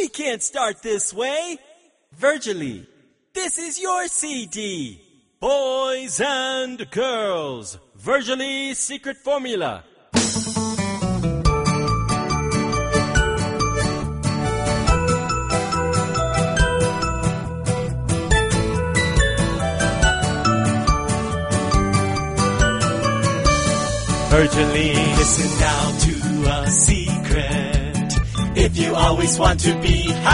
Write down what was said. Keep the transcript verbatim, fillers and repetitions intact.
We can't start this way. Virgily, this is your C D. Boys and girls, Virgily Secret Formula. Virgily, listen now to a secret. If you always want to be happy,